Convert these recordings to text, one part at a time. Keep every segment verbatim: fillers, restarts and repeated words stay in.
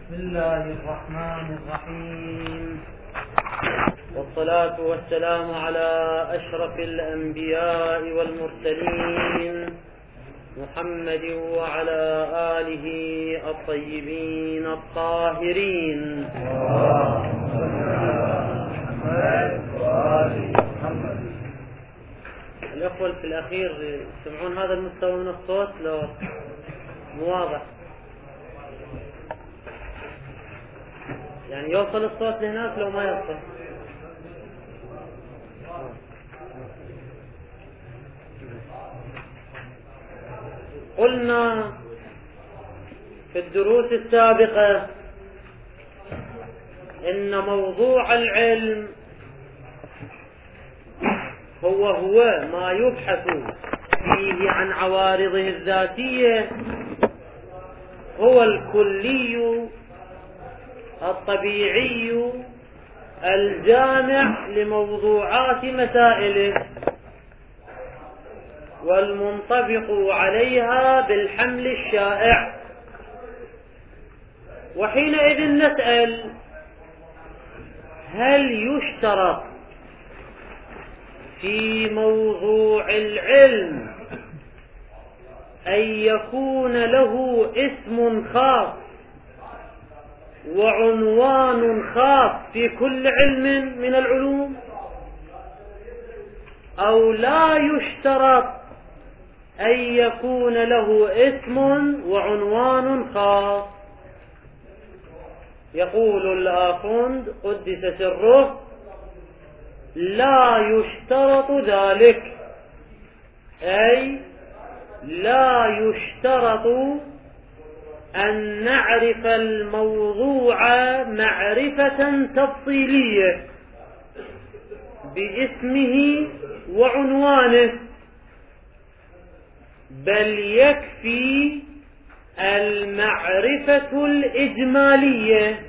بسم الله الرحمن الرحيم، والصلاة والسلام على أشرف الأنبياء والمرسلين محمد وعلى آله الطيبين الطاهرين. الأخوة في الأخير يسمعون هذا المستوى من الصوت؟ لو مو واضح يعني يوصل الصوت لهناك لو ما يوصل. قلنا في الدروس السابقة إن موضوع العلم هو هو ما يبحث فيه عن عوارضه الذاتية، هو الكلي الطبيعي الجامع لموضوعات مسائله والمنطبق عليها بالحمل الشائع. وحينئذ نسأل: هل يشترط في موضوع العلم أن يكون له اسم خاص وعنوان خاص في كل علم من العلوم، أو لا يشترط أن يكون له اسم وعنوان خاص؟ يقول الآخوند قدس سره: لا يشترط ذلك، أي لا يشترط أن نعرف الموضوع معرفة تفصيلية باسمه وعنوانه، بل يكفي المعرفة الإجمالية،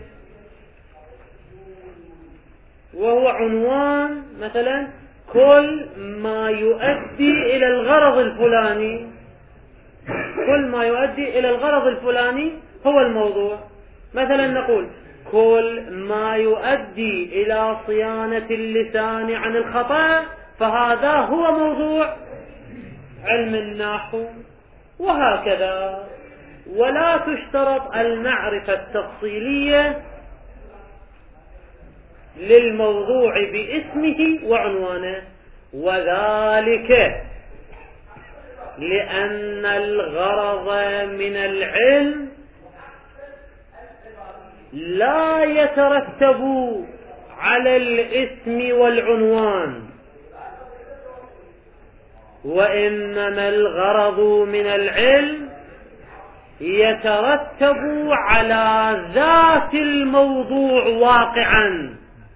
وهو عنوان مثلا كل ما يؤدي إلى الغرض الفلاني، كل ما يؤدي إلى الغرض الفلاني هو الموضوع. مثلا نقول كل ما يؤدي إلى صيانة اللسان عن الخطأ فهذا هو موضوع علم النحو، وهكذا. ولا تشترط المعرفة التفصيلية للموضوع باسمه وعنوانه، وذلك لأن الغرض من العلم لا يترتب على الاسم والعنوان، وإنما الغرض من العلم يترتب على ذات الموضوع واقعا،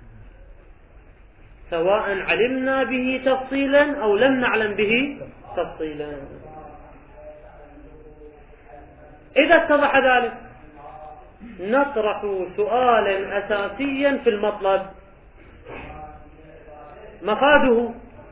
سواء علمنا به تفصيلا أو لم نعلم به تفصيلا. إذا اتضح ذلك نطرح سؤالا أساسيا في المطلب، مفاده: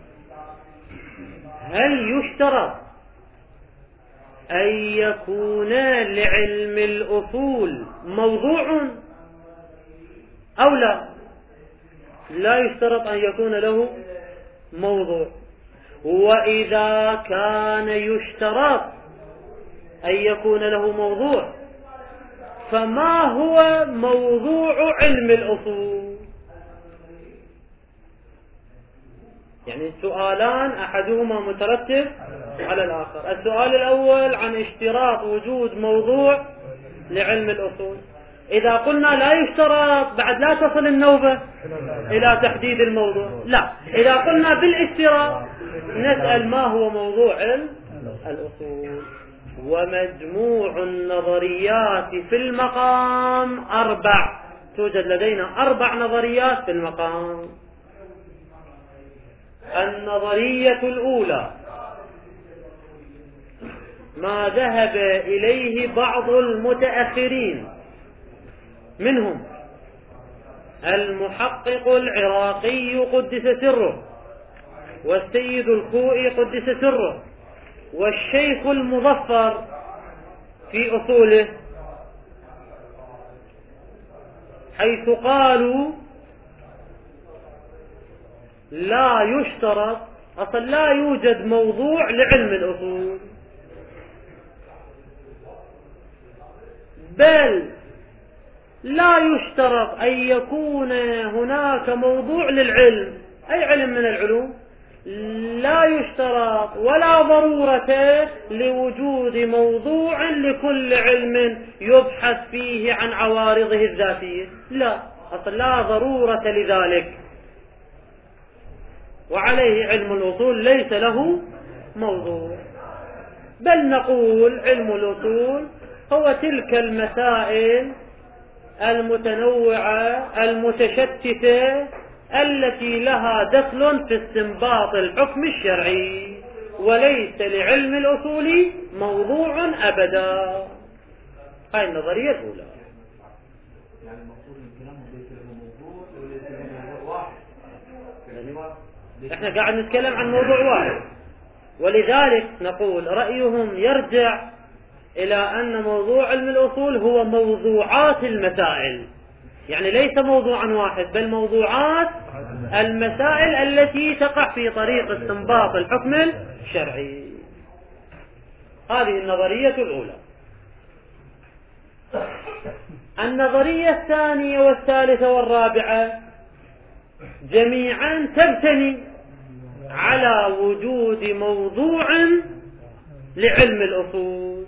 هل يشترط أن يكون لعلم الأصول موضوع أو لا؟ لا يشترط أن يكون له موضوع. وإذا كان يشترط أن يكون له موضوع، فما هو موضوع علم الأصول؟ يعني سؤالان أحدهما مترتب على الآخر. السؤال الأول عن اشتراط وجود موضوع لعلم الأصول. إذا قلنا لا يشترط بعد لا تصل النوبة إلى تحديد الموضوع. لا، إذا قلنا بالاشتراط نسأل: ما هو موضوع علم الأصول؟ ومجموع النظريات في المقام أربع. توجد لدينا أربع نظريات في المقام. النظرية الأولى ما ذهب إليه بعض المتأخرين، منهم المحقق العراقي قدس سره، والسيد الخوئي قدس سره، والشيخ المظفر في أصوله، حيث قالوا لا يشترط، أصلا لا يوجد موضوع لعلم الأصول، بل لا يشترط أن يكون هناك موضوع للعلم، أي علم من العلوم، لا يشترط ولا ضرورة لوجود موضوع لكل علم يبحث فيه عن عوارضه الذاتية، لا، أصلا لا ضرورة لذلك. وعليه علم الأصول ليس له موضوع، بل نقول علم الأصول هو تلك المسائل المتنوعة المتشتتة التي لها دخل في استنباط الحكم الشرعي، وليس لعلم الأصول موضوع أبدا. هاي النظرية الأولى. يعني المقصود من كلامه ليس له موضوع وليس له موضوع واحد. احنا قاعد نتكلم عن موضوع واحد، ولذلك نقول رأيهم يرجع إلى أن موضوع علم الأصول هو موضوعات المسائل، يعني ليس موضوعا واحد بل موضوعات المسائل التي تقع في طريق استنباط الحكم الشرعي. هذه النظرية الأولى. النظرية الثانية والثالثة والرابعة جميعا تبتني على وجود موضوع لعلم الأصول،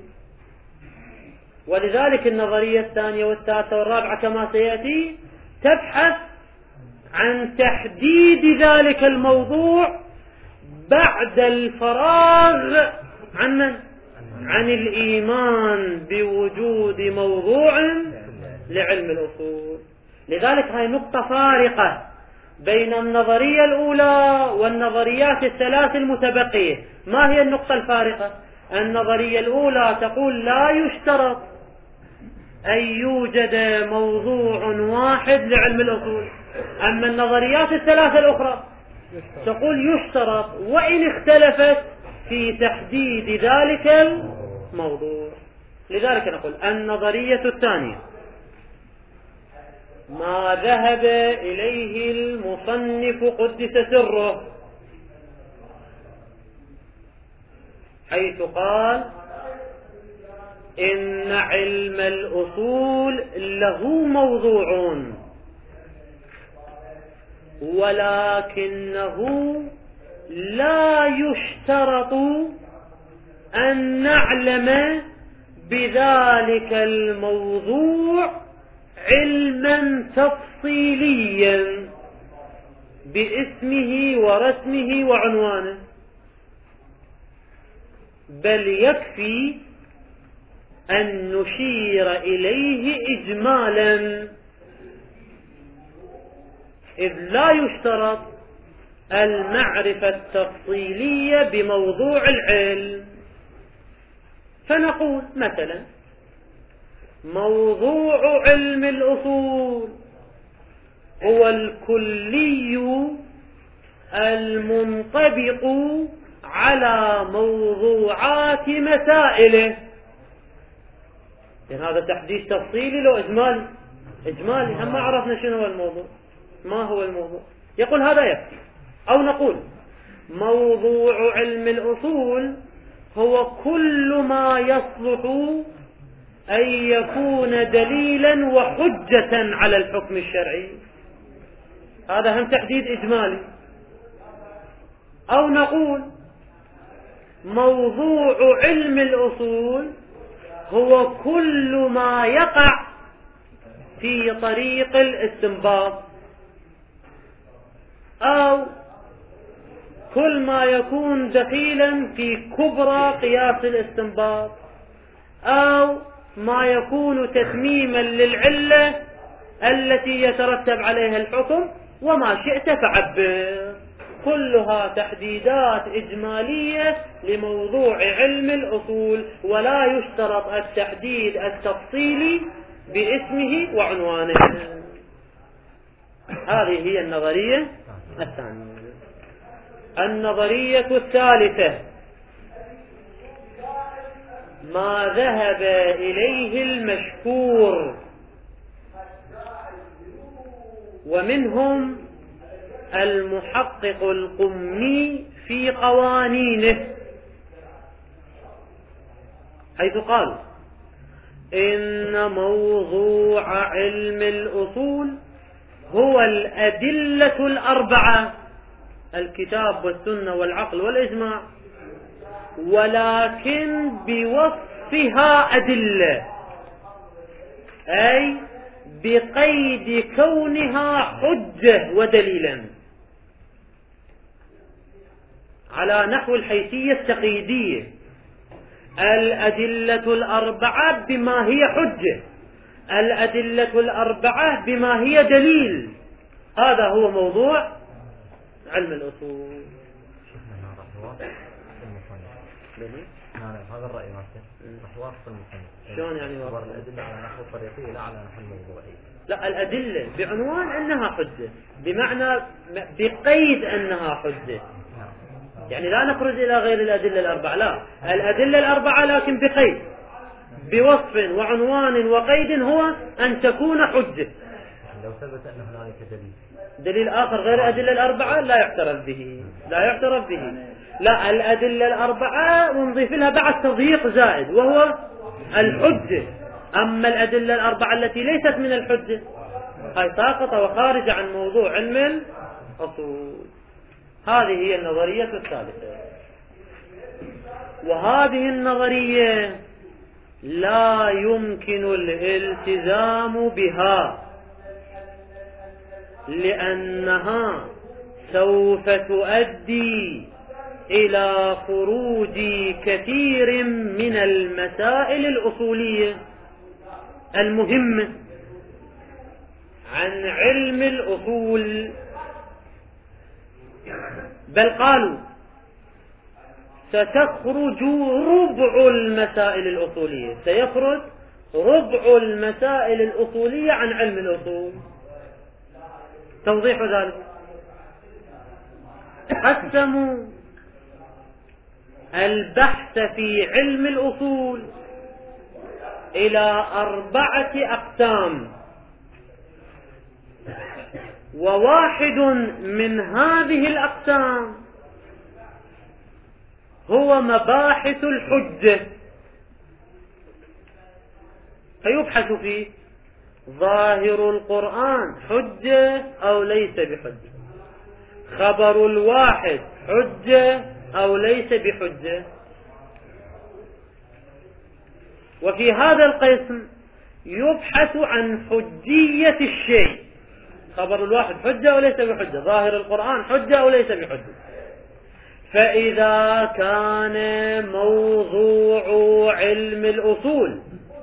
ولذلك النظرية الثانية والثالثة والرابعة كما سيأتي تبحث عن تحديد ذلك الموضوع بعد الفراغ عن من؟ عن الإيمان بوجود موضوع لعلم الأصول. لذلك هاي نقطة فارقة بين النظرية الأولى والنظريات الثلاث المتبقية. ما هي النقطة الفارقة؟ النظرية الأولى تقول لا يشترط أن يوجد موضوع واحد لعلم الأصول، أما النظريات الثلاثة الأخرى تقول يشترط وإن اختلفت في تحديد ذلك الموضوع. لذلك نقول النظرية الثانية ما ذهب إليه المصنف قدس سره، حيث قال إن علم الأصول له موضوع ولكنه لا يشترط أن نعلم بذلك الموضوع علما تفصيليا باسمه ورسمه وعنوانه، بل يكفي أن نشير إليه إجمالا، إذ لا يشترط المعرفة التفصيلية بموضوع العلم. فنقول مثلا موضوع علم الأصول هو الكلي المنطبق على موضوعات مسائله. يعني هذا تحديد تفصيلي لو إجمالي؟ إجمالي، هم ما عرفنا شنو هو الموضوع، ما هو الموضوع، يقول هذا يكفي. أو نقول موضوع علم الأصول هو كل ما يصلح أن يكون دليلا وحجة على الحكم الشرعي، هذا هم تحديد إجمالي. أو نقول موضوع علم الأصول هو كل ما يقع في طريق الاستنباط، أو كل ما يكون دخيلا في كبرى قياس الاستنباط، أو ما يكون تتميما للعلة التي يترتب عليها الحكم، وما شئت فعبر. كلها تحديدات إجمالية لموضوع علم الأصول، ولا يشترط التحديد التفصيلي باسمه وعنوانه. هذه هي النظرية الثانية. النظرية الثالثة ما ذهب إليه المشهور ومنهم المحقق القمي في قوانينه، حيث قال إن موضوع علم الأصول هو الأدلة الأربعة، الكتاب والسنة والعقل والإجماع، ولكن بوصفها أدلة، أي بقيد كونها حجة ودليلا، على نحو الحيثية التقييدية. الأدلة الأربعة بما هي حجة، الأدلة الأربعة بما هي دليل، هذا هو موضوع علم الأصول. هذا الرأي مالته راح يوافق المصنف. شلون يعني يوافق؟ الأدلة على نحو الطريقي لا على نحو الموضوعي. لا، الأدلة بعنوان أنها حجة، بمعنى بقيد أنها حجة، يعني لا نخرج إلى غير الأدلة الأربعة، لا، الأدلة الأربعة لكن بقيد، بوصف وعنوان وقيد، هو أن تكون حجة. لو ثبت أن هنالك دليل دليل آخر غير الأدلة الأربعة لا يعترف به، لا يعترف به. لا، الأدلة الأربعة ونضيف لها بعد تضييق زائد وهو الحجة. أما الأدلة الأربعة التي ليست من الحجة هاي ساقطة وخارجة عن موضوع علم الأصول. هذه هي النظرية الثالثة، وهذه النظرية لا يمكن الالتزام بها، لأنها سوف تؤدي إلى خروج كثير من المسائل الأصولية المهمة عن علم الأصول. بل قالوا ستخرج ربع المسائل الأصولية، سيخرج ربع المسائل الأصولية عن علم الأصول. توضيح ذلك: قسموا البحث في علم الأصول إلى أربعة أقسام، وواحد من هذه الأقسام هو مباحث الحجة، فيبحث فيه ظاهر القرآن حجة أو ليس بحجة، خبر الواحد حجة أو ليس بحجة. وفي هذا القسم يبحث عن حجية الشيء، خبر الواحد حجة أو ليس بحجة، ظاهر القرآن حجة أو ليس بحجة. فإذا كان موضوع علم الأصول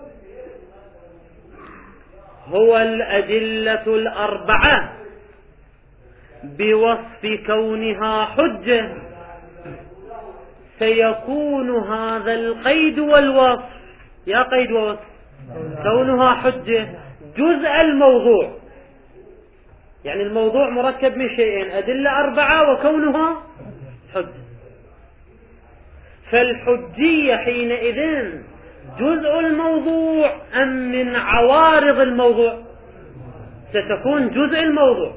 هو الأدلة الأربعة بوصف كونها حجة، سيكون هذا القيد والوصف، يا قيد ووصف، كونها حجة جزء الموضوع، يعني الموضوع مركب من شيئين: أدلة أربعة وكونها حجة. فالحجية حينئذ جزء الموضوع أم من عوارض الموضوع؟ ستكون جزء الموضوع.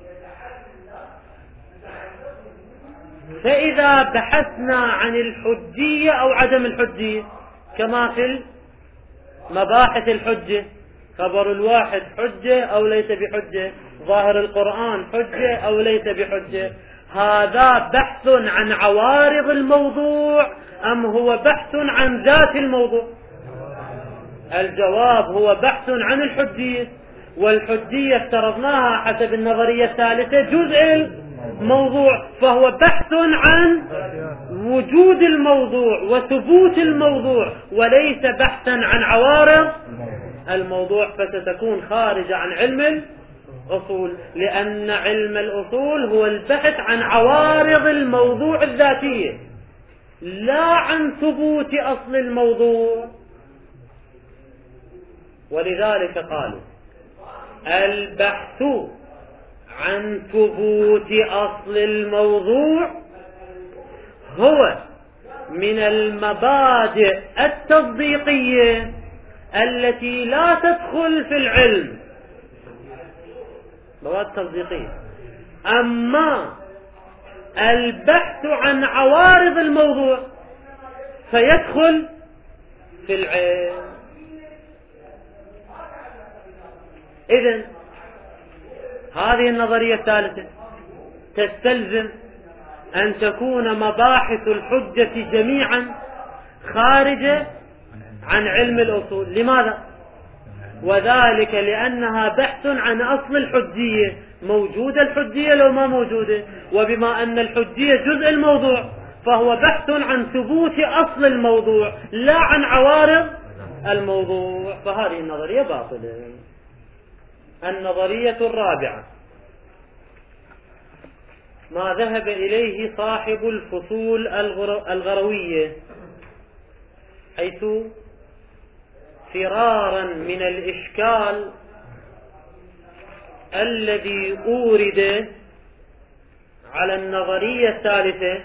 فإذا بحثنا عن الحجية أو عدم الحجية كما في مباحث الحجة، خبر الواحد حجة أو ليس بحجة، ظاهر القرآن حجة أو ليس بحجة، هذا بحث عن عوارض الموضوع أم هو بحث عن ذات الموضوع؟ الجواب هو بحث عن الحجية، والحجية افترضناها حسب النظرية الثالثة جزء الموضوع، فهو بحث عن وجود الموضوع وثبوت الموضوع، وليس بحثا عن عوارض الموضوع، فستكون خارجة عن علم الأصول، لأن علم الأصول هو البحث عن عوارض الموضوع الذاتية لا عن ثبوت أصل الموضوع. ولذلك قالوا البحث عن ثبوت أصل الموضوع هو من المبادئ التصديقية التي لا تدخل في العلم. مواد تصديقية. أما البحث عن عوارض الموضوع فيدخل في العلم. إذن هذه النظرية الثالثة تستلزم أن تكون مباحث الحجة جميعا خارجة عن علم الأصول. لماذا؟ وذلك لأنها بحث عن أصل الحجية. موجودة الحجية لو ما موجودة، وبما أن الحجية جزء الموضوع فهو بحث عن ثبوت أصل الموضوع لا عن عوارض الموضوع، فهذه النظرية باطلة. النظرية الرابعة ما ذهب إليه صاحب الفصول الغروية، حيث فرارا من الإشكال الذي أورد على النظرية الثالثة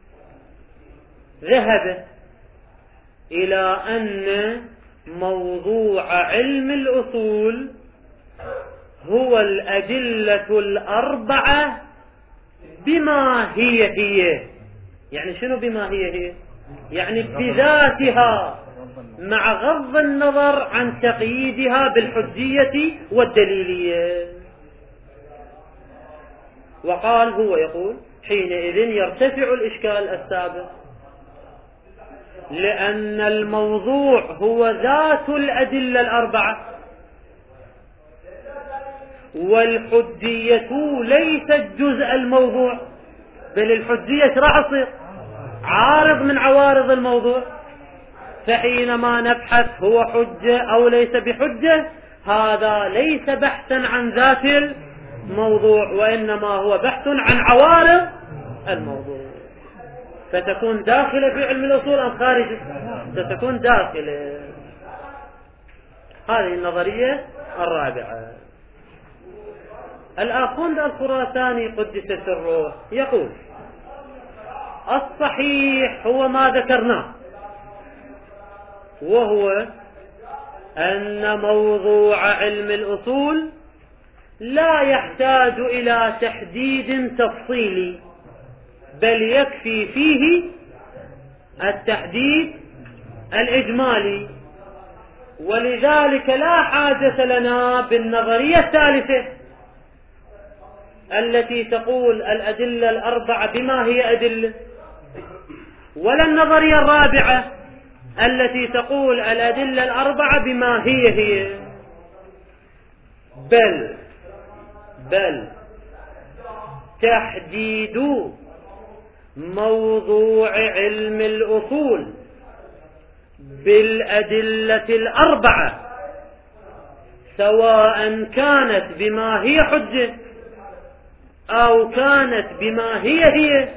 ذهب إلى أن موضوع علم الأصول هو الأدلة الأربعة بما هي هي. يعني شنو بما هي هي؟ يعني بذاتها مع غض النظر عن تقييدها بالحجية والدليلية. وقال هو يقول حينئذ يرتفع الإشكال السابق، لأن الموضوع هو ذات الأدلة الأربعة، والحجية ليست جزء الموضوع، بل الحجية راح تصير عارض من عوارض الموضوع. فحينما نبحث هو حجة أو ليس بحجة، هذا ليس بحثا عن ذات الموضوع، وإنما هو بحث عن عوارض الموضوع. فتكون داخلة في علم الأصول أم خارجة؟ ستكون داخلة. هذه النظرية الرابعة. الآخوند الخراساني قدس سره يقول الصحيح هو ما ذكرناه، وهو أن موضوع علم الأصول لا يحتاج إلى تحديد تفصيلي، بل يكفي فيه التحديد الإجمالي، ولذلك لا حاجة لنا بالنظرية الثالثة التي تقول الأدلة الأربعة بما هي أدلة، ولا النظرية الرابعة التي تقول الأدلة الأربعة بما هي هي، بل بل تحديد موضوع علم الأصول بالأدلة الأربعة سواء كانت بما هي حجة أو كانت بما هي هي،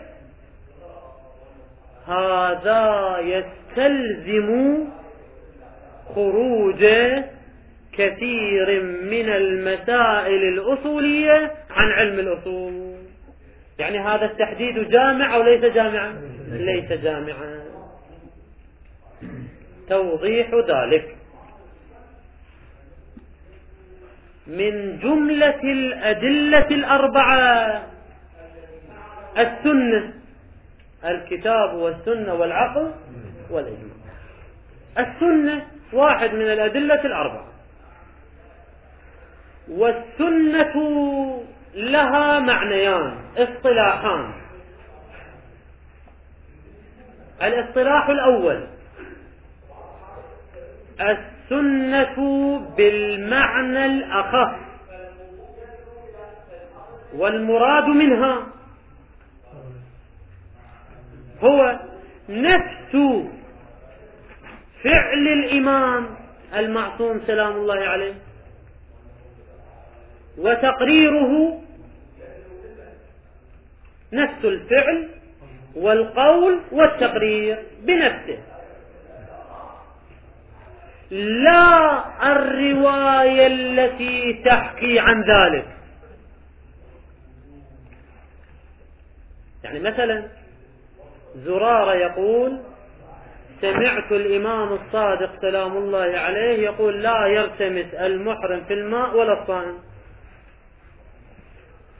هذا يستلزم خروج كثير من المسائل الأصولية عن علم الأصول. يعني هذا التحديد جامع أو ليس جامعا؟ ليس جامعا. توضيح ذلك من جملة الأدلة الأربعة السنة، الكتاب والسنة والعقل والإجماع. السنة واحد من الأدلة الأربعة، والسنة لها معنيان اصطلاحان. الاصطلاح الأول السنة بالمعنى الأخف، والمراد منها هو نفس فعل الإمام المعصوم سلام الله عليه، وتقريره نفس الفعل والقول والتقرير بنفسه، لا الرواية التي تحكي عن ذلك. يعني مثلا زرارة يقول سمعت الإمام الصادق سلام الله عليه يقول لا يرتمس المحرم في الماء ولا الصائم.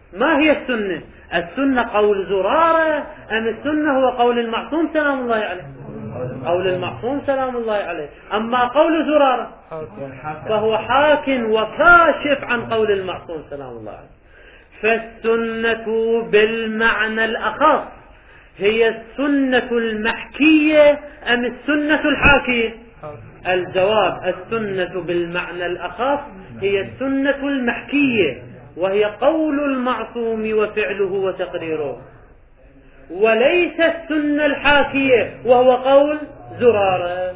ما هي السنة؟ السنة قول زرارة أم السنة هو قول المعصوم سلام الله عليه؟ قول المعصوم سلام الله عليه. أما قول زرارة فهو حاك وكاشف عن قول المعصوم سلام الله عليه. فالسنة بالمعنى الأخص هي السنة المحكية أم السنة الحاكية؟ الجواب السنة بالمعنى الأخص هي السنة المحكية، وهي قول المعصوم وفعله وتقريره، وليس السنة الحاكية وهو قول زرارة.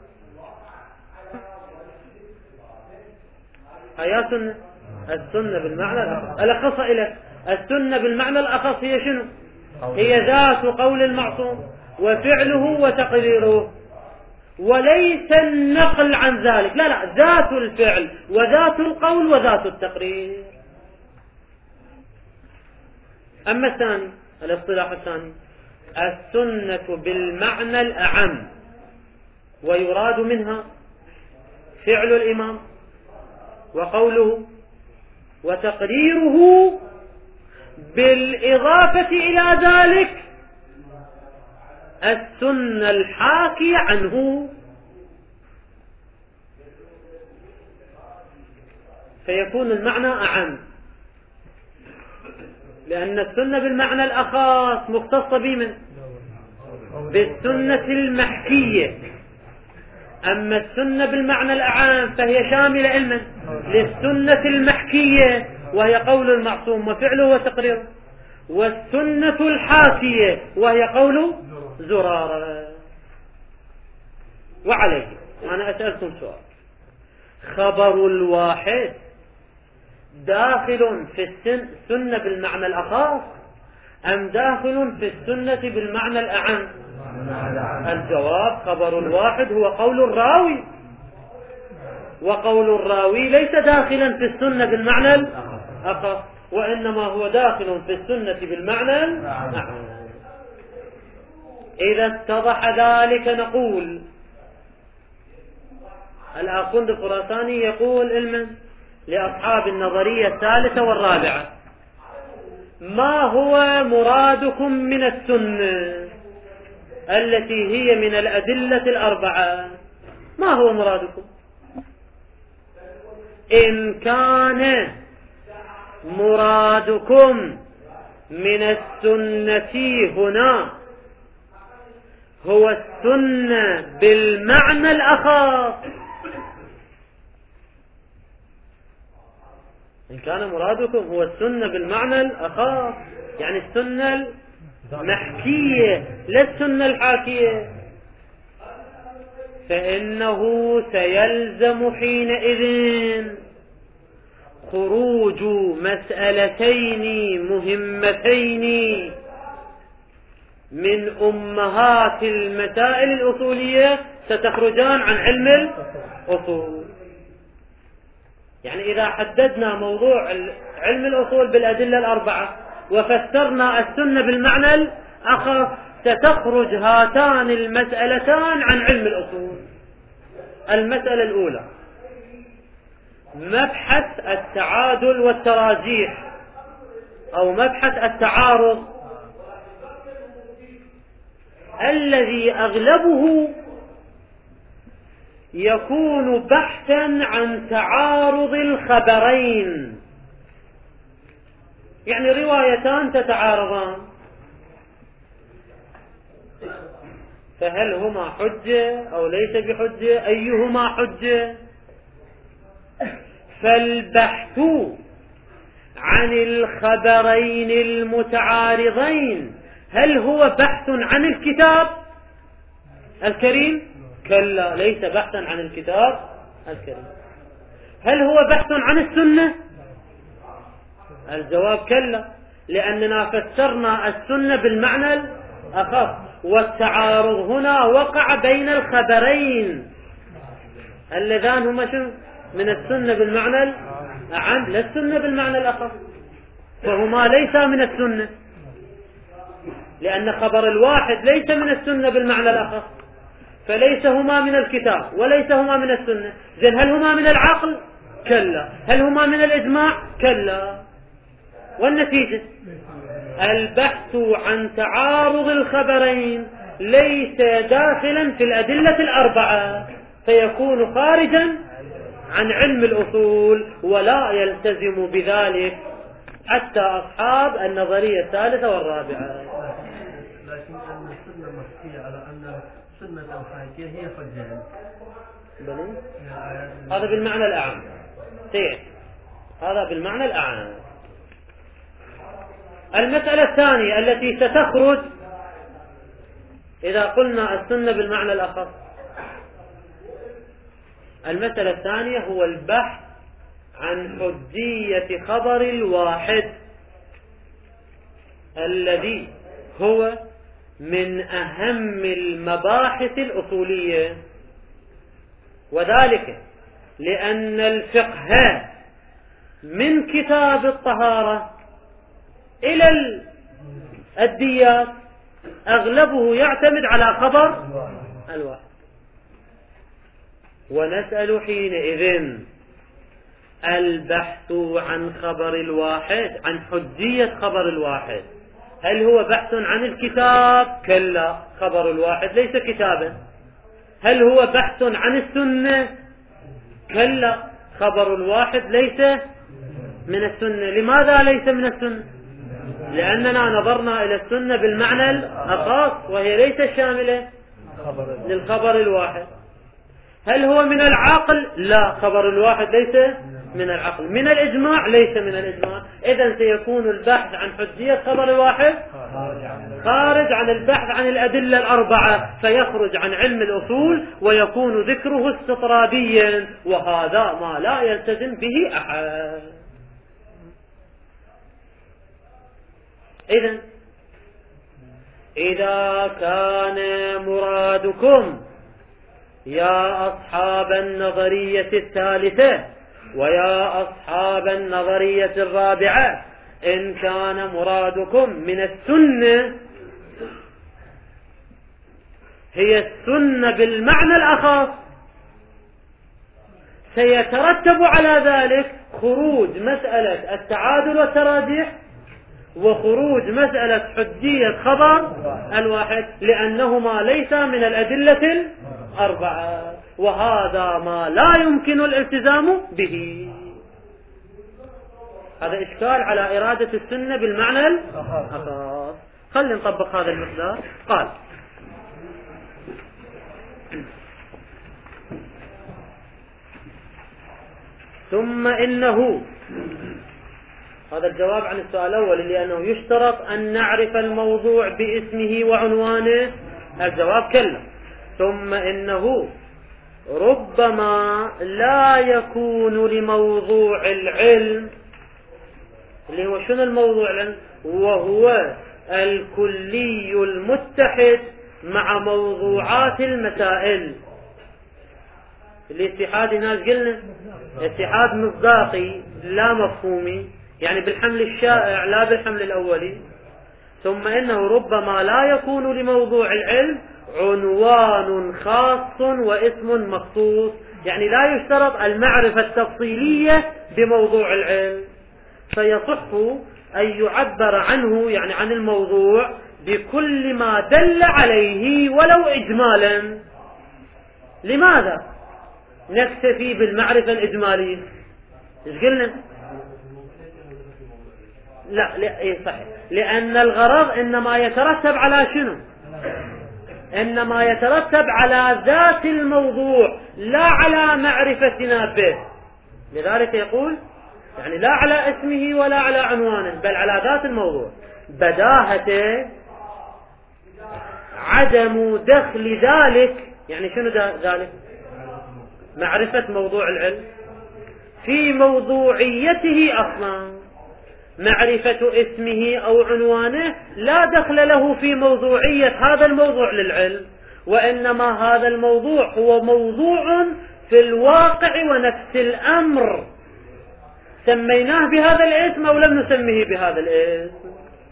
هي سنة السنة بالمعنى الأخص. الأخص إلى السنة بالمعنى الأخص هي شنو؟ هي ذات قول المعصوم وفعله وتقريره، وليس النقل عن ذلك. لا لا، ذات الفعل وذات القول وذات التقرير. أما الثاني، الاصطلاح الثاني، السنة بالمعنى الأعم، ويراد منها فعل الإمام وقوله وتقريره، بالإضافة إلى ذلك السنة الحاكية عنه. فيكون المعنى أعم، لأن السنة بالمعنى الأخص مختصة بمن؟ بالسنة المحكية. أما السنة بالمعنى الأعام فهي شاملة علما للسنة المحكية، وهي قول المعصوم وفعله وتقريره، والسنة الحاكية وهي قول زرارة. وعليه أنا أسألكم سؤال: خبر الواحد داخل في السنة بالمعنى الأخص أم داخل في السنة بالمعنى الأعم؟ الجواب: خبر الواحد هو قول الراوي، وقول الراوي ليس داخلا في السنة بالمعنى الأخص، وإنما هو داخل في السنة بالمعنى الأعم. إذا اتضح ذلك نقول: الآخوند الخراساني يقول علما لأصحاب النظرية الثالثة والرابعة: ما هو مرادكم من السنة التي هي من الأدلة الأربعة؟ ما هو مرادكم؟ إن كان مرادكم من السنة هنا هو السنة بالمعنى الأخص، إن كان مرادكم هو السنة بالمعنى الأخص، يعني السنة المحكية لا السنة الحاكية، فإنه سيلزم حينئذ خروج مسألتين مهمتين من أمهات المسائل الأصولية ستخرجان عن علم الأصول. يعني إذا حددنا موضوع علم الأصول بالأدلة الأربعة وفسرنا السنة بالمعنى الأخص ستخرج هاتان المسألتان عن علم الأصول. المسألة الأولى مبحث التعادل والتراجيح أو مبحث التعارض، الذي أغلبه يكون بحثا عن تعارض الخبرين، يعني روايتان تتعارضان، فهل هما حجة أو ليس بحجة؟ أيهما حجة؟ فالبحث عن الخبرين المتعارضين هل هو بحث عن الكتاب الكريم؟ كلا، ليس بحثا عن الكتاب الكريم. هل هو بحث عن السنة؟ الجواب كلا، لأننا فسرنا السنة بالمعنى الأخص، والتعارض هنا وقع بين الخبرين اللذان هما شنو؟ من السنة بالمعنى الأعم لا السنة بالمعنى الأخص، فهما ليس من السنة، لأن خبر الواحد ليس من السنة بالمعنى الأخص، فليس هما من الكتاب وليس هما من السنة. إذن هل هما من العقل؟ كلا. هل هما من الإجماع؟ كلا. والنتيجة البحث عن تعارض الخبرين ليس داخلا في الأدلة الأربعة، فيكون خارجا عن علم الأصول، ولا يلتزم بذلك حتى أصحاب النظرية الثالثة والرابعة. لكن أن السنة محكية على أن سنة الحاكية هي فجان. هذا بالمعنى الأعم. سيد هذا بالمعنى الأعم. المسألة الثانية التي ستخرج إذا قلنا السنة بالمعنى الأخص، المسألة الثانية هو البحث عن حجية خبر الواحد الذي هو من أهم المباحث الأصولية، وذلك لأن الفقه من كتاب الطهارة إلى الديات أغلبه يعتمد على خبر الواحد. ونسأل حينئذ البحث عن خبر الواحد، عن حجية خبر الواحد، هل هو بحث عن الكتاب؟ كلا، خبر الواحد ليس كتابا. هل هو بحث عن السنة؟ كلا، خبر الواحد ليس من السنة. لماذا ليس من السنة؟ لأننا نظرنا إلى السنة بالمعنى الخاص وهي ليست شاملة للخبر الواحد. هل هو من العقل؟ لا، خبر الواحد ليس من العقل. من الإجماع؟ ليس من الإجماع. إذن سيكون البحث عن حجية خبر الواحد خارج عن البحث عن الأدلة الأربعة، فيخرج عن علم الأصول ويكون ذكره استطراديا، وهذا ما لا يلتزم به أحد. إذن إذا كان مرادكم يا أصحاب النظرية الثالثة ويا أصحاب النظرية الرابعة، إن كان مرادكم من السنة هي السنة بالمعنى الأخص، سيترتب على ذلك خروج مسألة التعادل والتراجيح وخروج مسألة حجية خبر الواحد، لأنهما ليس من الأدلة الأربعة، وهذا ما لا يمكن الالتزام به. هذا إشكال على إرادة السنة بالمعنى الأخص. خلينا نطبق هذا المقدار. قال ثم إنه، هذا الجواب عن السؤال الأول، لأنه يشترط أن نعرف الموضوع باسمه وعنوانه. الجواب كلا. ثم إنه ربما لا يكون لموضوع العلم، اللي هو شنو الموضوع العلم؟ وهو الكلي المتحد مع موضوعات المسائل. الاتحاد هنا قلنا اتحاد مصداقي لا مفهومي، يعني بالحمل الشائع لا بالحمل الأولي. ثم إنه ربما لا يكون لموضوع العلم عنوان خاص واسم مخصوص، يعني لا يشترط المعرفة التفصيلية بموضوع العلم، فيصح أن يعبر عنه يعني عن الموضوع بكل ما دل عليه ولو إجمالا. لماذا نكتفي بالمعرفة الإجمالية؟ إيش قلنا؟ لا لا إيه صحيح، لأن الغرض إنما يترتب على شنو؟ إنما يترتب على ذات الموضوع لا على معرفتنا به. لذلك يقول يعني لا على اسمه ولا على عنوانه، بل على ذات الموضوع. بداهته عدم دخل ذلك، يعني شنو ذلك؟ معرفة موضوع العلم في موضوعيته أصلا. معرفة اسمه أو عنوانه لا دخل له في موضوعية هذا الموضوع للعلم، وإنما هذا الموضوع هو موضوع في الواقع ونفس الأمر، سميناه بهذا الاسم أو لم نسميه بهذا الاسم.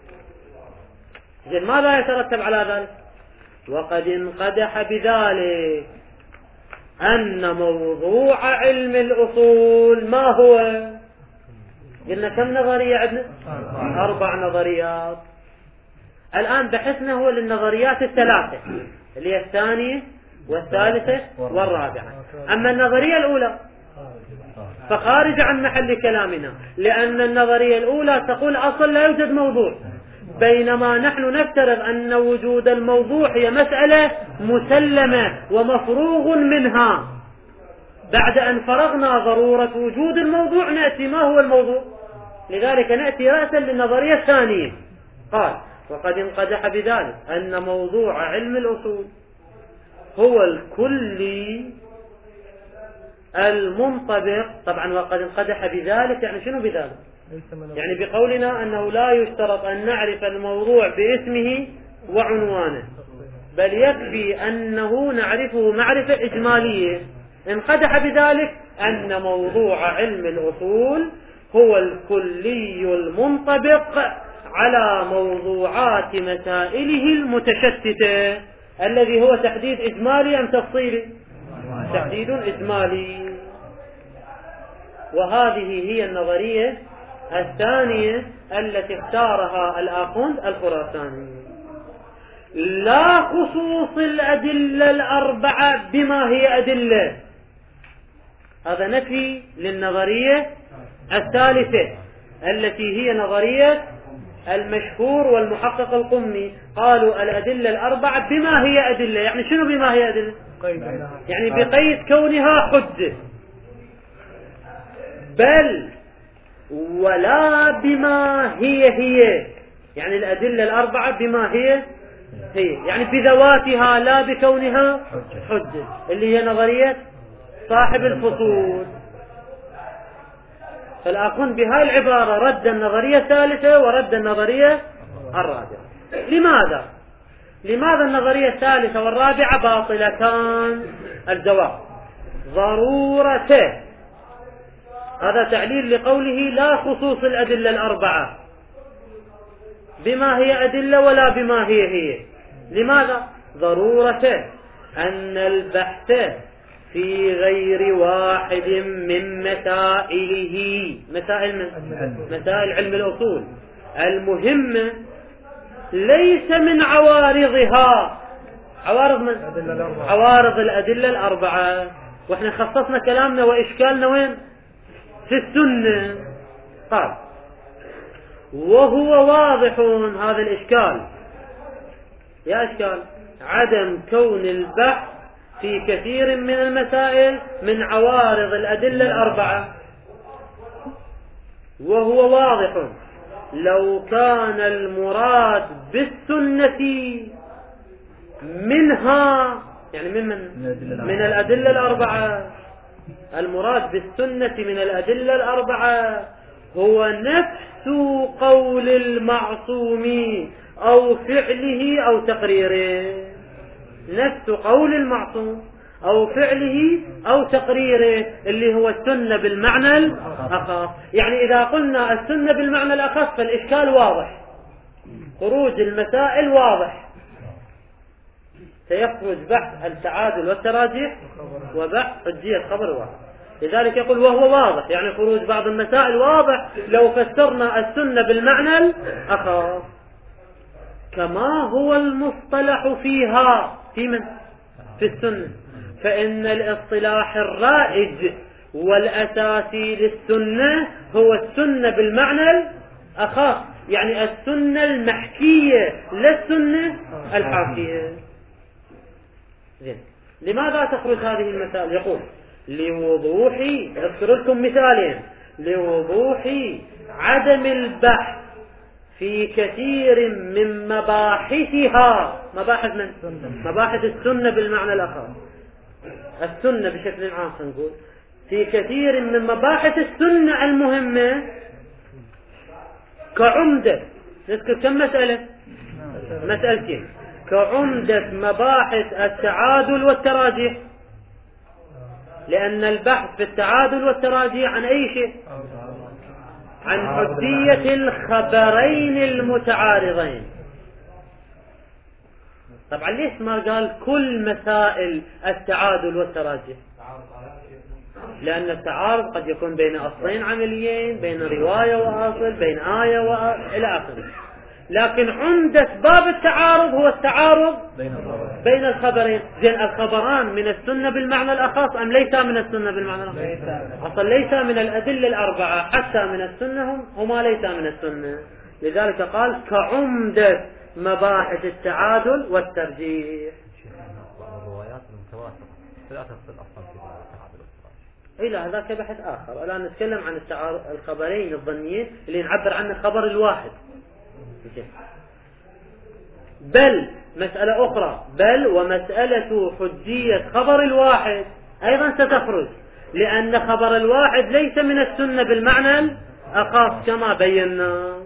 إذن ماذا يترتب على ذلك؟ وقد انقدح بذلك أن موضوع علم الأصول ما هو؟ قلنا كم نظرية عندنا؟ أربع نظريات. الآن بحثنا هو للنظريات الثلاثة اللي هي الثانية والثالثة والرابعة. أما النظرية الأولى فخارج عن محل كلامنا، لأن النظرية الأولى تقول أصلا لا يوجد موضوع، بينما نحن نفترض أن وجود الموضوع هي مسألة مسلمة ومفروغ منها. بعد أن فرغنا ضرورة وجود الموضوع نأتي ما هو الموضوع، لذلك نأتي رأسا للنظرية الثانية. قال وقد انقدح بذلك أن موضوع علم الأصول هو الكلي المنطبق. طبعا وقد انقدح بذلك يعني شنو بذلك؟ يعني بقولنا أنه لا يشترط أن نعرف الموضوع باسمه وعنوانه، بل يكفي أنه نعرفه معرفة إجمالية. انقدح بذلك أن موضوع علم الأصول هو الكلي المنطبق على موضوعات مسائله المتشتتة، الذي هو تحديد إجمالي أم تفصيلي؟ تحديد إجمالي. وهذه هي النظرية الثانية التي اختارها الآخوند الخراساني. لا خصوص الأدلة الأربعة بما هي أدلة، هذا نفي للنظرية الثالثة التي هي نظرية المشهور والمحقق القمي. قالوا الأدلة الأربعة بما هي أدلة، يعني شنو بما هي أدلة؟ يعني بقيد كونها حجة، بل ولا بما هي هي، يعني الأدلة الأربعة بما هي هي، يعني بذواتها لا بكونها حجة، اللي هي نظرية صاحب الفصول. فالآخون بهاي العبارة رد النظرية الثالثة ورد النظرية الرابعة. لماذا؟ لماذا النظرية الثالثة والرابعة باطلتان؟ الجواب ضرورة، هذا تعليل لقوله لا خصوص الأدلة الأربعة بما هي أدلة ولا بما هي هي. لماذا؟ ضرورة أن البحث في غير واحد من مسائله، مسائل من مسائل علم الأصول المهمة ليس من عوارضها. عوارض من؟ عوارض الأدلة الأربعة. وإحنا خصصنا كلامنا وإشكالنا وين؟ في السنة. قال وهو واضح هذا الإشكال، يا إشكال عدم كون البحث في كثير من المسائل من عوارض الأدلة الأربعة. وهو واضح لو كان المراد بالسنة منها، يعني من من, من الأدلة الأربعة، المراد بالسنة من الأدلة الأربعة هو نفس قول المعصوم أو فعله أو تقريره، نفس قول المعصوم أو فعله أو تقريره، اللي هو السنة بالمعنى الأخص. يعني إذا قلنا السنة بالمعنى الأخص فالإشكال واضح، خروج المسائل واضح، سيخرج بحث التعادل والتراجيح وبحث حجية خبر واحد. لذلك يقول وهو واضح، يعني خروج بعض المسائل واضح لو فسرنا السنة بالمعنى الأخص، كما هو المصطلح فيها في من؟ في السنة. فإن الاصطلاح الرائج والأساسي للسنة هو السنة بالمعنى الأخص، يعني السنة المحكية لا السنة الحاكية. زين، لماذا تخرج هذه المسائل؟ يقول لوضوح، أذكر لكم مثالين، لوضوح عدم البحث في كثير من مباحثها، مباحث من؟ مباحث السنة بالمعنى الأخر، السنة بشكل عام نقول في كثير من مباحث السنة المهمة كعمدة. نذكر كم مسألة؟ مسألتين. كعمدة مباحث التعادل والتراجيح، لأن البحث في التعادل والتراجيح عن أي شيء؟ عن حجية الخبرين المتعارضين. طبعا ليش ما قال كل مسائل التعادل والتراجيح؟ لأن التعارض قد يكون بين أصلين عمليين، بين رواية وأصل، بين آية وأصل إلى آخره. لكن عمدة باب التعارض هو التعارض بين الخبرين. زين الخبران من السنة بالمعنى الأخص أم ليس من السنة بالمعنى الأخص؟ أصلا ليس من الأدلة الأربعة، حتى من السنة هم هما ليس من السنة. لذلك قال كعمدة مباحث التعادل والترجيح. الروايات المتواترة لا تفصل أصلا في التعادل والترجيح. إلى هذاك بحث آخر. الآن نتكلم عن التعارض الخبرين الظنيين اللي نعبر عنه خبر الواحد. بل مسألة أخرى، بل ومسألة حجية خبر الواحد أيضا ستخرج، لأن خبر الواحد ليس من السنة بالمعنى الأخص كما بينا.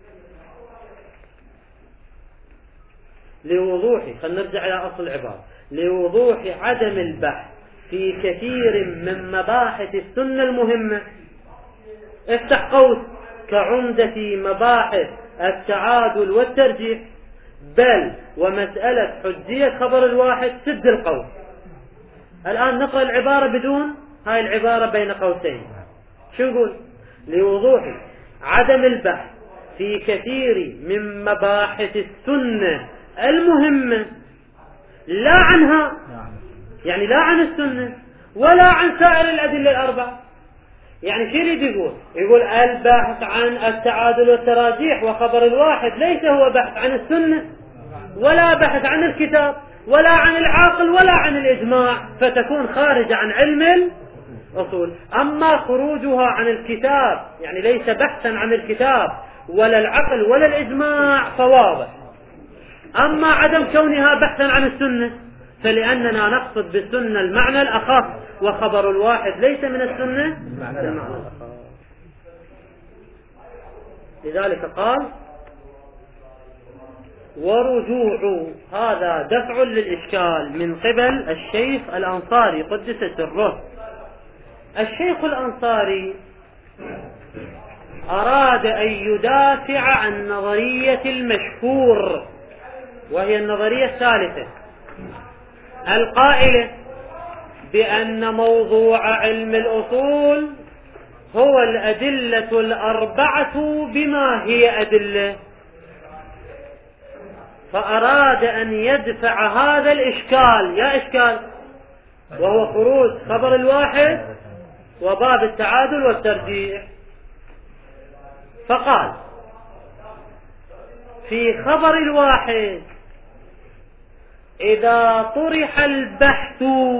لوضوح، خلينا نرجع إلى أصل العبارة، لوضوح عدم البحث في كثير من مباحث السنة المهمة، افتح قوس كعمدة مباحث التعادل والترجيح، بل ومسألة حجية خبر الواحد، سد القوس. الآن نقرأ العبارة بدون هاي العبارة بين قوسين. شو نقول؟ لوضوح عدم البحث في كثير من مباحث السنة المهمة، لا عنها يعني لا عن السنة ولا عن سائر الأدلة الأربعة. يعني شو يريد يقول؟ يقول البحث عن التعادل والتراجيح وخبر الواحد ليس هو بحث عن السنة ولا بحث عن الكتاب ولا عن العقل ولا عن الإجماع، فتكون خارجة عن علم الأصول. أما خروجها عن الكتاب يعني ليس بحثا عن الكتاب ولا العقل ولا الإجماع فواضح. أما عدم كونها بحثا عن السنة فلأننا نقصد بالسنة المعنى الأخص، وخبر الواحد ليس من السنة المعنى الأخص. لذلك قال ورجوع، هذا دفع للإشكال من قبل الشيخ الأنصاري قدس سره. الشيخ الأنصاري أراد أن يدافع عن نظرية المشهور، وهي النظرية الثالثة القائلة بأن موضوع علم الأصول هو الأدلة الأربعة بما هي أدلة. فأراد أن يدفع هذا الإشكال، يا إشكال، وهو خروج خبر الواحد وباب التعادل والترجيح. فقال في خبر الواحد إذا طرح البحث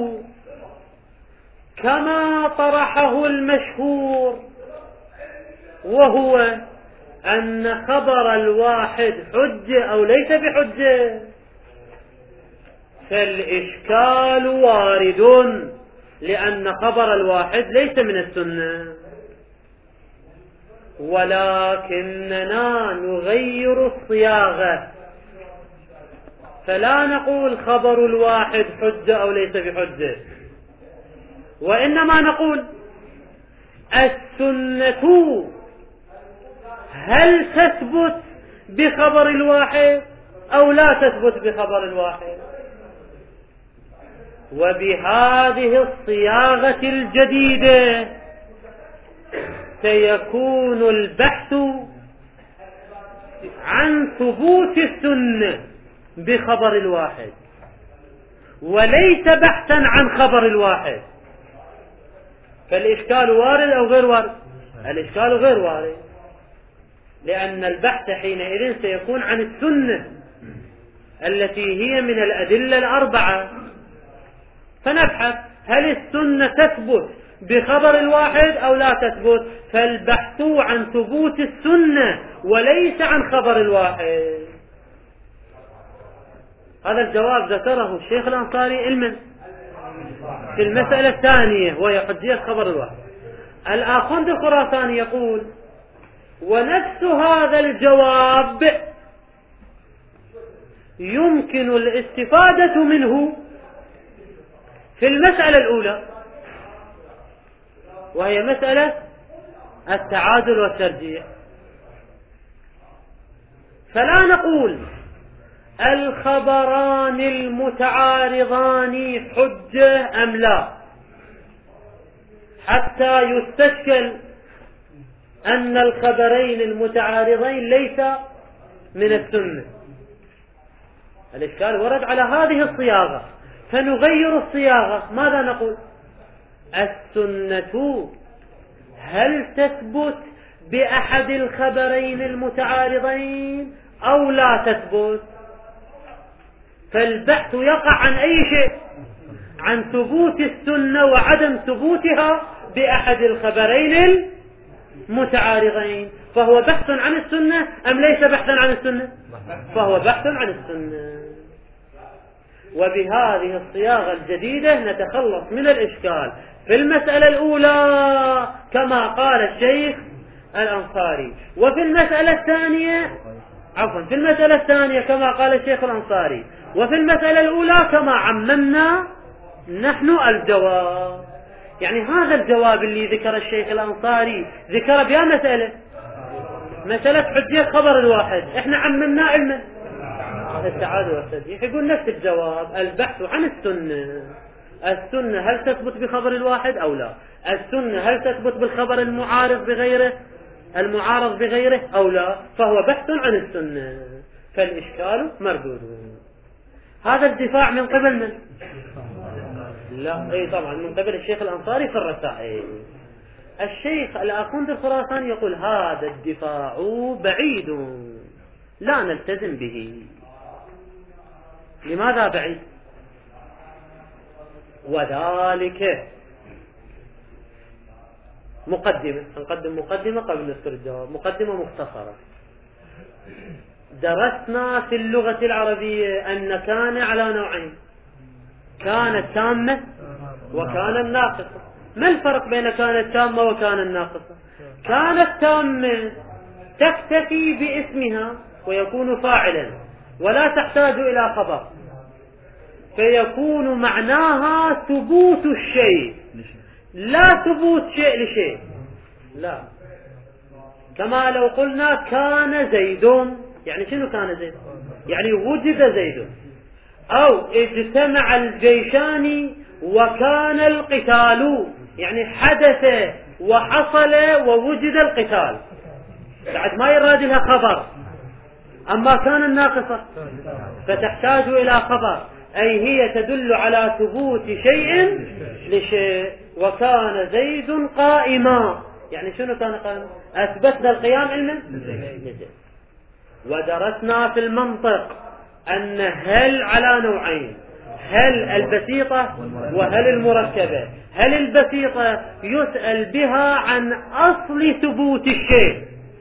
كما طرحه المشهور، وهو أن خبر الواحد حجة أو ليس بحجة، فالإشكال وارد، لأن خبر الواحد ليس من السنة. ولكننا نغير الصياغة، فلا نقول خبر الواحد حجة أو ليس بحجة، وإنما نقول السنة هل تثبت بخبر الواحد أو لا تثبت بخبر الواحد. وبهذه الصياغة الجديدة سيكون البحث عن ثبوت السنة بخبر الواحد، وليس بحثا عن خبر الواحد. فالإشكال وارد أو غير وارد؟ الإشكال غير وارد، لأن البحث حينئذ سيكون عن السنة التي هي من الأدلة الأربعة. فنبحث هل السنة تثبت بخبر الواحد أو لا تثبت، فالبحث عن ثبوت السنة وليس عن خبر الواحد. هذا الجواب ذكره الشيخ الأنصاري علما في المسألة الثانية وهي حجية خبر الواحد. الآخوند الخراساني يقول ونفس هذا الجواب يمكن الاستفادة منه في المسألة الأولى، وهي مسألة التعادل والترجيح. فلا نقول الخبران المتعارضان حجة أم لا، حتى يستشكل أن الخبرين المتعارضين ليس من السنة. الإشكال ورد على هذه الصياغة، فنغير الصياغة. ماذا نقول؟ السنة هل تثبت بأحد الخبرين المتعارضين أو لا تثبت؟ فالبحث يقع عن أي شيء؟ عن ثبوت السنة وعدم ثبوتها بأحد الخبرين المتعارضين. فهو بحث عن السنة أم ليس بحثا عن السنة؟ فهو بحث عن السنة. وبهذه الصياغة الجديدة نتخلص من الإشكال في المسألة الأولى كما قال الشيخ الأنصاري، وفي المسألة الثانية عفوا في المسألة الثانية كما قال الشيخ الأنصاري، وفي المسألة الأولى كما عممنا نحن الجواب. يعني هذا الجواب اللي ذكر الشيخ الأنصاري ذكر بها مسألة مسألة حجية خبر الواحد، احنا عممنا علما التعادل والترجيح. يقول نفس الجواب، البحث عن السنة. السنة هل تثبت بخبر الواحد أو لا؟ السنة هل تثبت بالخبر المعارض بغيره المعارض بغيره أو لا؟ فهو بحث عن السنة، فالإشكال مردود. هذا الدفاع من قبل من؟ لا اي طبعا من قبل الشيخ الأنصاري في الرسائل. الشيخ الأخوندي الخراساني يقول هذا الدفاع بعيد لا نلتزم به. لماذا بعيد؟ وذلك مقدمة، نقدم مقدمة قبل نذكر الجواب. مقدمة مختصرة. درسنا في اللغة العربية أن كان على نوعين، كانت تامة وكانت ناقصة. ما الفرق بين كانت تامة وكانت ناقصة؟ كانت تامة تكتفي باسمها ويكون فاعلا ولا تحتاج إلى خبر، فيكون معناها ثبوت الشيء لا ثبوت شيء لشيء. لا، كما لو قلنا كان زيد، يعني شنو كان زيد؟ يعني وجد زيد. أو اجتمع الجيشان وكان القتال، يعني حدث وحصل ووجد القتال، بعد ما يراد لها خبر. أما كان الناقصة فتحتاج إلى خبر، أي هي تدل على ثبوت شيء لشيء. وكان زيد قائما، يعني شنو كان قائما؟ أثبتنا القيام علما لزيد. ودرسنا في المنطق أن هل على نوعين، هل البسيطة وهل المركبة. هل البسيطة يسأل بها عن أصل ثبوت الشيء،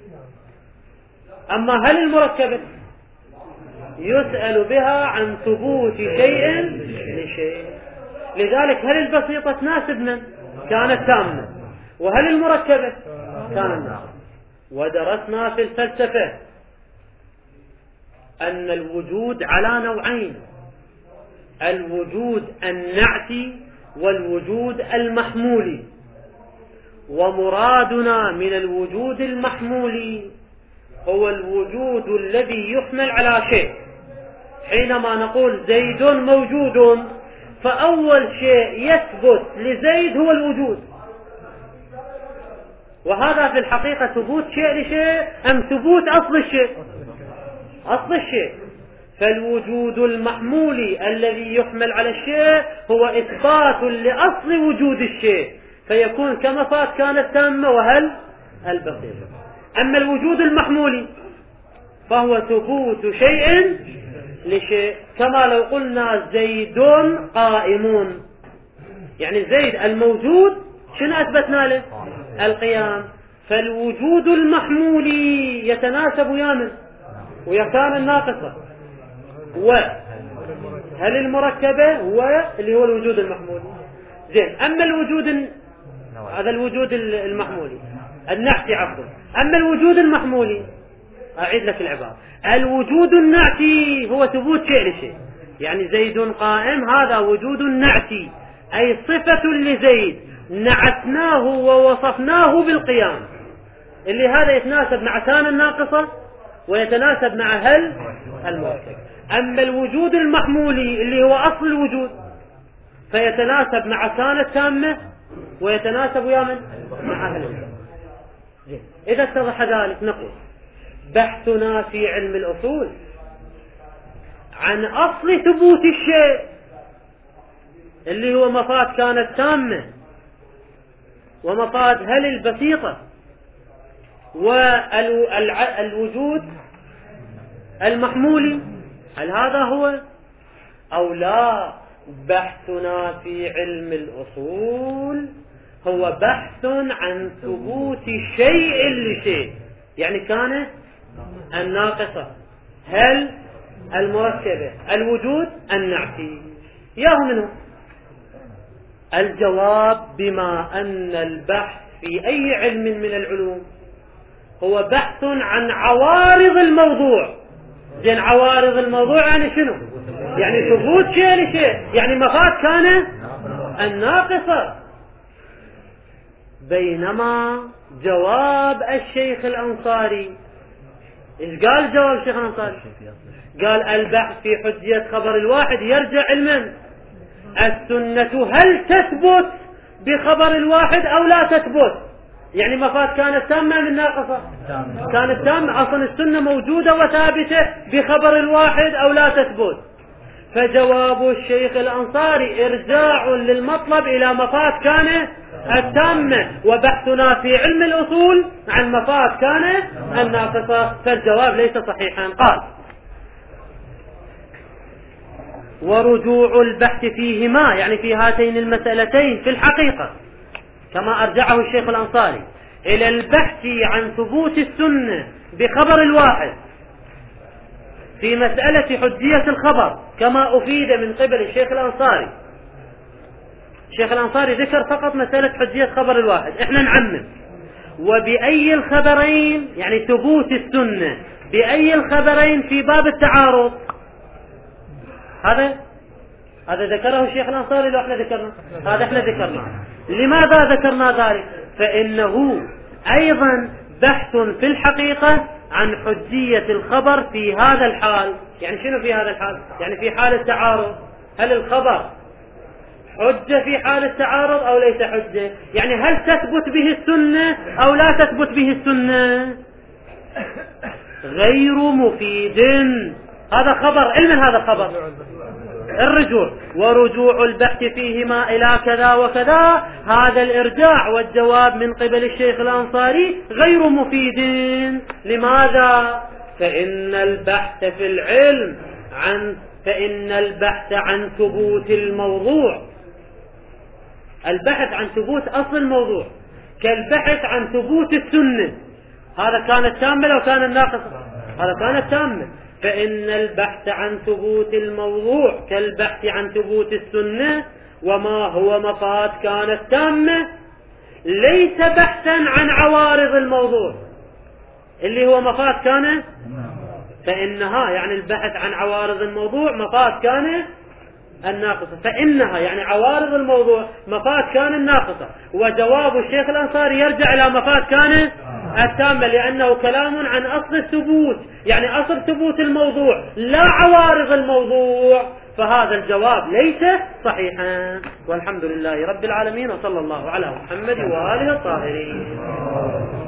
أما هل المركبة يسأل بها عن ثبوت شيء لشيء. لذلك هل البسيطة تناسب من؟ كانت تامة. وهل المركبة كانت ناقصة. ودرسنا في الفلسفة أن الوجود على نوعين، الوجود النعتي والوجود المحمولي. ومرادنا من الوجود المحمولي هو الوجود الذي يحمل على شيء. حينما نقول زيد موجود، فأول شيء يثبت لزيد هو الوجود. وهذا في الحقيقة ثبوت شيء لشيء أم ثبوت أصل الشيء؟ أصل الشيء. فالوجود المحمولي الذي يحمل على الشيء هو إثبات لأصل وجود الشيء، فيكون كما فات كانت تامة وهل البسيطة. أما الوجود المحمولي فهو ثبوت شيء لشيء، كما لو قلنا زيد قائمون، يعني زيد الموجود شنو أثبتنا له؟ القيام. فالوجود المحمولي يتناسب ويامن ويكان الناقصة، وهل المركبة واللي هو الوجود المحمولي. زين، أما الوجود ال... هذا الوجود المحمولي النعتي عفوا. أما الوجود المحمولي، أعيد لك العبارة، الوجود النعتي هو ثبوت شيء لشيء. يعني زيد قائم هذا وجود نعتي، أي صفة لزيد نعتناه ووصفناه بالقيام، اللي هذا يتناسب مع كان الناقصة ويتناسب مع هل المركب. أما الوجود المحمولي اللي هو أصل الوجود فيتناسب مع كان التامة ويتناسب ويا من؟ مع أهل العلم. إذا اتضح ذلك نقول بحثنا في علم الأصول عن أصل ثبوت الشيء اللي هو مفاد كانت تامة ومفاد هل البسيطة والوجود المحمولي، هل هذا هو أو لا؟ بحثنا في علم الأصول هو بحث عن ثبوت شيء لشيء، يعني كان الناقصة هل المركبة الوجود النعتي ياه منه. الجواب بما أن البحث في أي علم من العلوم هو بحث عن عوارض الموضوع. زين عوارض الموضوع يعني شنو؟ يعني ثبوت شيء لشيء، يعني مفاد كان الناقصة. بينما جواب الشيخ الأنصاري إيش قال؟ جواب الشيخ الأنصاري قال البحث في حجية خبر الواحد يرجع علما السنة هل تثبت بخبر الواحد أو لا تثبت، يعني مفاد كانت تامة من ناقصة؟ كانت تامة. أصلا السنة موجودة وثابتة بخبر الواحد أو لا تثبت. فجواب الشيخ الأنصاري إرجاع للمطلب إلى مفاد كان التامة، وبحثنا في علم الأصول عن مفاد كان الناقصة، فالجواب ليس صحيحا. قال ورجوع البحث فيهما يعني في هاتين المسألتين في الحقيقة كما أرجعه الشيخ الأنصاري إلى البحث عن ثبوت السنة بخبر الواحد في مسألة حجية الخبر كما أفيد من قبل الشيخ الأنصاري. الشيخ الأنصاري ذكر فقط مسألة حجية خبر الواحد، احنا نعمم وبأي الخبرين يعني ثبوت السنة بأي الخبرين في باب التعارض. هذا هذا ذكره الشيخ الأنصاري لو احنا ذكرنا هذا احنا ذكرنا. لماذا ذكرنا ذلك؟ فإنه أيضا بحث في الحقيقة عن حجية الخبر في هذا الحال. يعني شنو في هذا الحال؟ يعني في حال التعارض هل الخبر حجة في حال التعارض أو ليس حجة؟ يعني هل تثبت به السنة أو لا تثبت به السنة؟ غير مفيد. هذا خبر علم، هذا خبر الرجوع ورجوع البحث فيهما إلى كذا وكذا، هذا الإرجاع والجواب من قبل الشيخ الأنصاري غير مفيد. لماذا؟ فإن البحث في العلم عن فإن البحث عن ثبوت الموضوع، البحث عن ثبوت أصل الموضوع كالبحث عن ثبوت السنة. هذا كانت تامة لو كان الناقصة؟ هذا كانت تامة. فإن البحث عن ثبوت الموضوع كالبحث عن ثبوت السنة، وما هو مفاد كانت تامة ليس بحثا عن عوارض الموضوع اللي هو مفاد كان فإنها، يعني البحث عن عوارض الموضوع مفاد كان الناقصة، فإنها يعني عوارض الموضوع مفاد كان الناقصة. وجواب الشيخ الأنصاري يرجع إلى مفاد كان التامة، لأنه كلام عن أصل الثبوت، يعني أصل ثبوت الموضوع لا عوارض الموضوع، فهذا الجواب ليس صحيحا. والحمد لله رب العالمين، وصلى الله على محمد وآله الطاهرين.